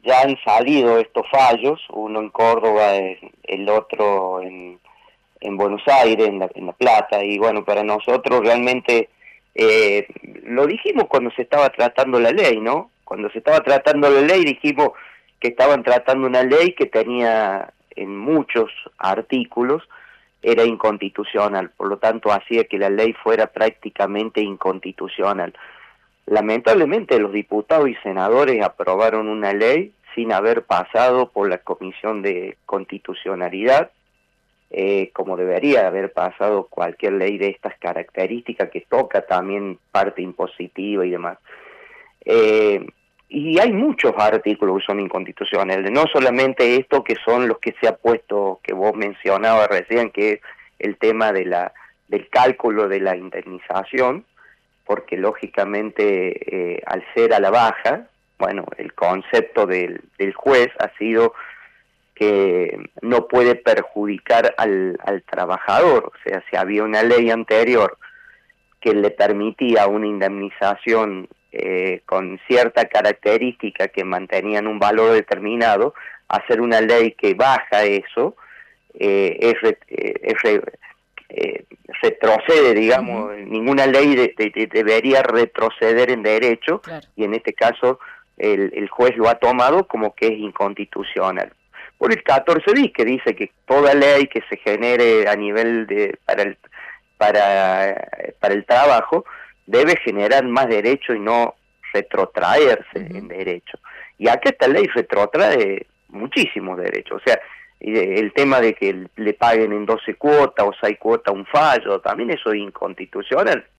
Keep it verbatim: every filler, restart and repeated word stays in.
ya han salido estos fallos, uno en Córdoba, el otro en, en Buenos Aires, en la, en La Plata, y bueno, para nosotros realmente, eh, lo dijimos cuando se estaba tratando la ley, ¿no? Cuando se estaba tratando la ley dijimos que estaban tratando una ley que tenía en muchos artículos, era inconstitucional, por lo tanto hacía que la ley fuera prácticamente inconstitucional. Lamentablemente los diputados y senadores aprobaron una ley sin haber pasado por la Comisión de Constitucionalidad, eh, como debería haber pasado cualquier ley de estas características que toca también parte impositiva y demás. Eh, y hay muchos artículos que son inconstitucionales, no solamente estos que son los que se ha puesto, que vos mencionabas recién, que es el tema de la, del cálculo de la indemnización, porque lógicamente eh, al ser a la baja, bueno, el concepto del, del juez ha sido que no puede perjudicar al, al trabajador, o sea, si había una ley anterior que le permitía una indemnización eh, con cierta característica que mantenían un valor determinado, hacer una ley que baja eso, eh, es, eh, es eh, retrocede, digamos, uh-huh. Ninguna ley de, de, de debería retroceder en derecho, claro. Y en este caso el, el juez lo ha tomado como que es inconstitucional. Por el catorce bis, que dice que toda ley que se genere a nivel de para el para para el trabajo debe generar más derecho y no retrotraerse uh-huh. en derecho. Y acá esta ley retrotrae muchísimos derechos, o sea, el tema de que le paguen en doce cuotas o seis cuotas un fallo, también eso es inconstitucional.